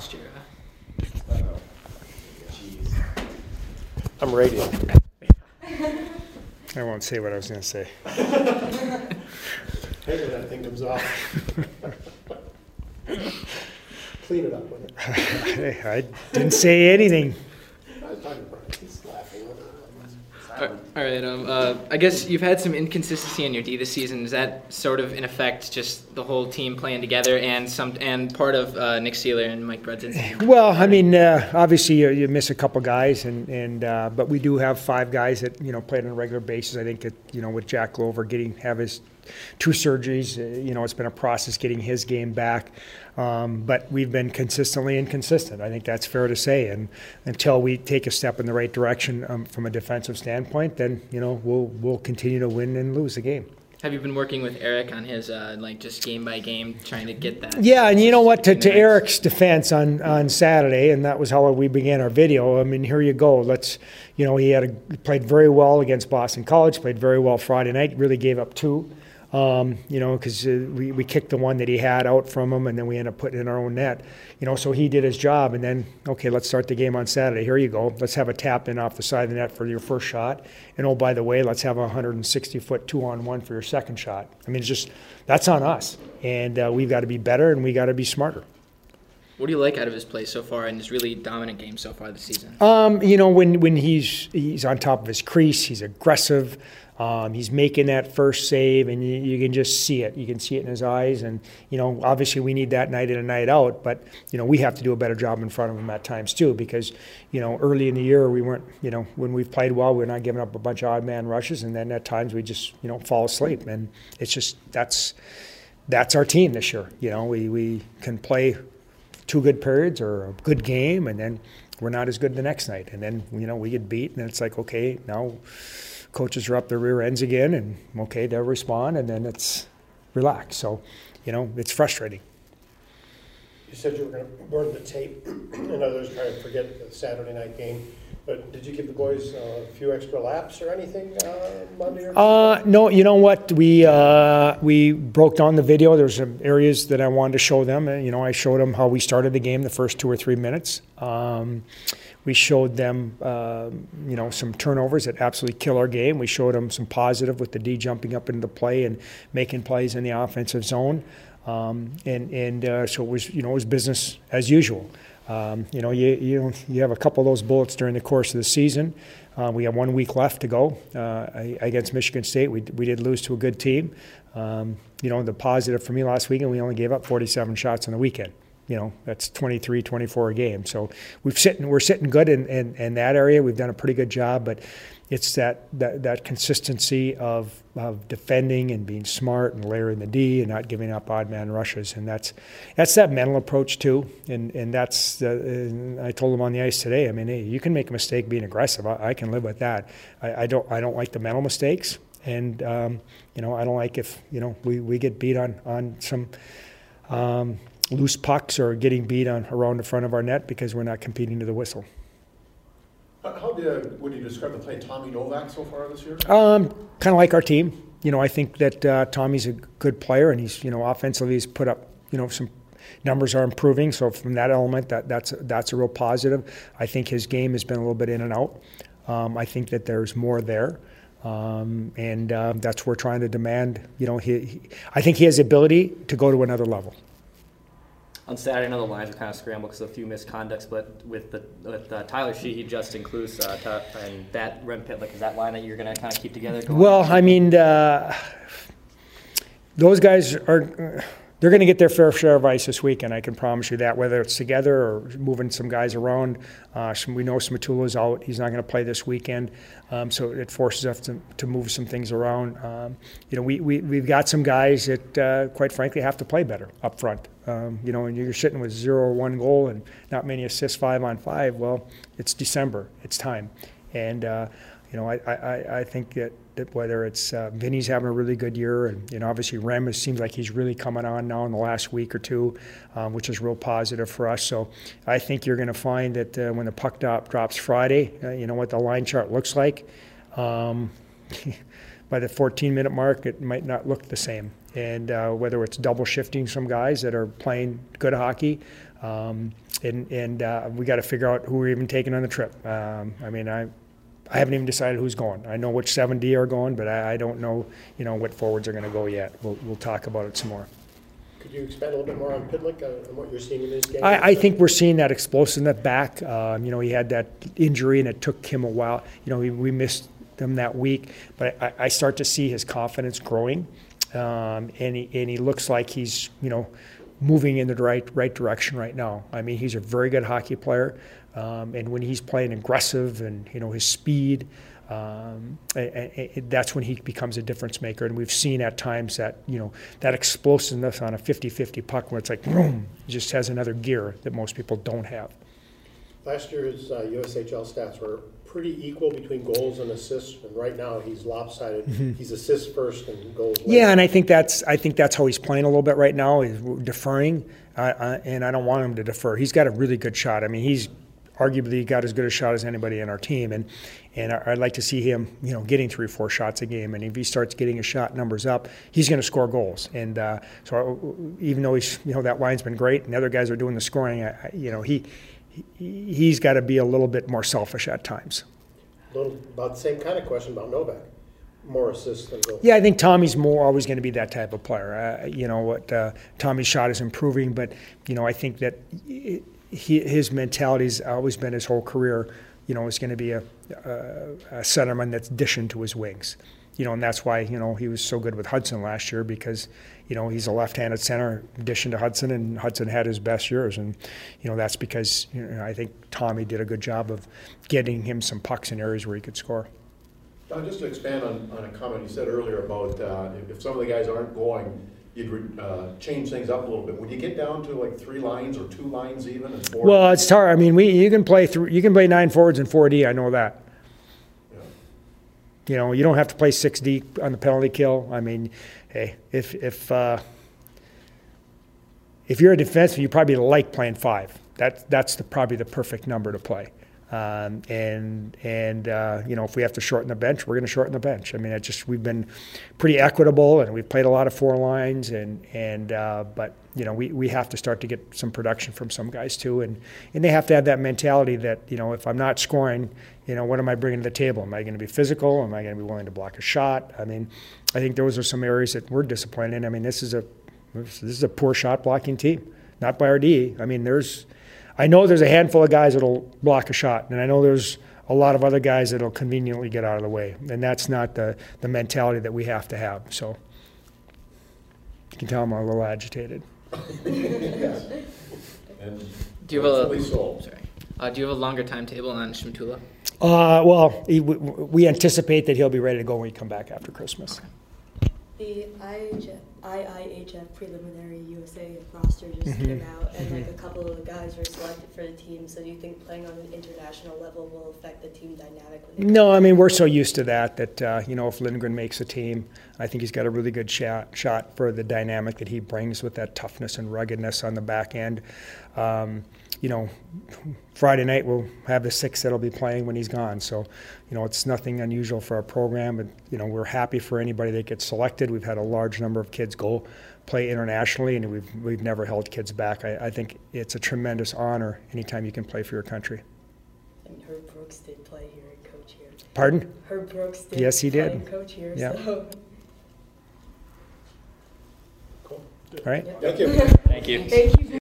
last year. I'm radio. I won't say what I was going to say. Hey, when that thing comes off. Clean it up with it. I didn't say anything. I was talking about it. He's laughing with it. All right. I guess you've had some inconsistency in your D this season. Is that sort of in effect just the whole team playing together and part of Nick Seeler and Mike Brunson? Well, I mean, obviously you miss a couple guys, but we do have 5 guys that played on a regular basis. I think that with Jack Glover have his 2 surgeries, it's been a process getting his game back. But we've been consistently inconsistent. I think that's fair to say. And until we take a step in the right direction from a defensive standpoint, then we'll continue to win and lose the game. Have you been working with Eric on his just game by game, trying to get that? Yeah, and you know what? To Eric's defense on Saturday, and that was how we began our video. I mean, here you go. He played very well against Boston College. Played very well Friday night. Really gave up 2. Because we kicked the one that he had out from him, and then we ended up putting it in our own net. So he did his job, and then, okay, let's start the game on Saturday. Here you go. Let's have a tap in off the side of the net for your first shot. And, oh, by the way, let's have a 160-foot 2-on-1 for your second shot. I mean, that's on us. And we've got to be better, and we got to be smarter. What do you like out of his play so far in his really dominant game so far this season? When he's on top of his crease, he's aggressive. He's making that first save, and you can just see it. You can see it in his eyes. And, obviously we need that night in and night out. But, we have to do a better job in front of him at times too, because, early in the year we weren't, when we've played well, we're not giving up a bunch of odd man rushes. And then at times we just, fall asleep. And it's just that's our team this year. We can play 2 good periods or a good game, and then we're not as good the next night. And then, we get beat, and it's like, okay, now coaches are up their rear ends again, and okay, they'll respond, and then it's relax. So, it's frustrating. You said you were going to burn the tape, and others try to forget the Saturday night game. But did you give the boys a few extra laps or anything Monday? No, you know what? We broke down the video. There's some areas that I wanted to show them. I showed them how we started the game the first 2 or 3 minutes. We showed them, some turnovers that absolutely kill our game. We showed them some positive with the D jumping up into the play and making plays in the offensive zone. So it was, it was business as usual. You have a couple of those bullets during the course of the season. We have 1 week left to go against Michigan State. We did lose to a good team. The positive for me last weekend, we only gave up 47 shots on the weekend. That's 23, 24 a game. So we're sitting good in that area. We've done a pretty good job, but it's that consistency of defending and being smart and layering the D and not giving up odd man rushes. And that's that mental approach too. And that's I told them on the ice today, I mean, hey, you can make a mistake being aggressive. I can live with that. I don't like the mental mistakes. And, I don't like if, we get beat on some loose pucks or getting beat around the front of our net because we're not competing to the whistle. Would you describe the play Tommy Novak so far this year? Kind of like our team. I think that Tommy's a good player, and he's, offensively he's put up, some numbers are improving. So from that element, that's a real positive. I think his game has been a little bit in and out. I think that there's more there. And that's what we're trying to demand. I think he has the ability to go to another level. On Saturday, I know the lines were kind of scrambled because of a few misconducts, but with Tyler Sheehy, Justin Kloos, and that Rem Pitlick, is that line that you're going to kind of keep together? Well, I mean, those guys they're going to get their fair share of ice this weekend. I can promise you that, whether it's together or moving some guys around. We know Smatula's out. He's not going to play this weekend. So it forces us to move some things around. We've got some guys that, quite frankly, have to play better up front. And you're sitting with 0 or 1 goal and not many assists 5-on-5. Well, it's December. It's time. And, I think that whether it's Vinny's having a really good year, and obviously Rem, it seems like he's really coming on now in the last week or two, which is real positive for us. So I think you're going to find that when the puck drops Friday, what the line chart looks like. By the 14-minute mark, it might not look the same. And whether it's double shifting some guys that are playing good hockey, and we got to figure out who we're even taking on the trip. I mean, I haven't even decided who's going. I know which 7D are going, but I don't know, what forwards are going to go yet. We'll talk about it some more. Could you expand a little bit more on Pitlick and what you're seeing in his game? I think we're seeing that explosiveness back. He had that injury, and it took him a while. We missed him that week, but I start to see his confidence growing, and he looks like he's moving in the right direction right now. I mean, he's a very good hockey player, and when he's playing aggressive and his speed, that's when he becomes a difference maker. And we've seen at times that that explosiveness on a 50-50 puck where it's like boom, he just has another gear that most people don't have. Last year's USHL stats were pretty equal between goals and assists, and right now he's lopsided. Mm-hmm. He's assists first and goals later. Yeah, and I think that's how he's playing a little bit right now. He's deferring, and I don't want him to defer. He's got a really good shot. I mean, he's arguably got as good a shot as anybody in our team, and I'd like to see him, getting 3-4 shots a game. And if he starts getting his shot numbers up, he's going to score goals. And so even though he's, that line's been great, and the other guys are doing the scoring, he's got to be a little bit more selfish at times. About the same kind of question about Novak. More assists than goals. Yeah, I think Tommy's always going to be that type of player. Tommy's shot is improving, but I think that his mentality's always been his whole career. Is going to be a centerman that's dishing to his wings. And that's why he was so good with Hudson last year, because he's a left-handed center dishing to Hudson, and Hudson had his best years, and that's because I think Tommy did a good job of getting him some pucks in areas where he could score. John, just to expand on a comment you said earlier about if some of the guys aren't going, you'd change things up a little bit. Would you get down to like 3 lines or 2 lines even? And 4? Well, it's hard. I mean, you can play 9 forwards and 4D. I know that. Yeah. You don't have to play 6D on the penalty kill. I mean, hey, if you're a defenseman, you probably like playing 5. That's probably the perfect number to play. If we have to shorten the bench, we're going to shorten the bench. I mean, we've been pretty equitable, and we've played a lot of 4 lines, but we have to start to get some production from some guys too, and they have to have that mentality that if I'm not scoring, what am I bringing to the table? Am I going to be physical? Am I going to be willing to block a shot? I mean, I think those are some areas that we're disappointed in. I mean, this is a poor shot blocking team, not by our D. I mean, I know there's a handful of guys that'll block a shot, and I know there's a lot of other guys that'll conveniently get out of the way, and that's not the mentality that we have to have. So you can tell I'm a little agitated. Yes. And do you have do you have a longer timetable on Shmutula? Well, we anticipate that he'll be ready to go when we come back after Christmas. Okay. The IIHF preliminary USA roster just came out, and a couple of the guys were selected for the team. So do you think playing on an international level will affect the team dynamic? No, I mean, we're so used to that if Lindgren makes a team, I think he's got a really good shot for the dynamic that he brings with that toughness and ruggedness on the back end. Friday night we'll have the 6 that'll be playing when he's gone. So, it's nothing unusual for our program. And, we're happy for anybody that gets selected. We've had a large number of kids go play internationally, and we've never held kids back. I think it's a tremendous honor anytime you can play for your country. And Herb Brooks did play here and coach here. Pardon? Herb Brooks did yes, he play did. and coach here. Yeah. So. Cool. All right. Thank you. Thank you. Thank you.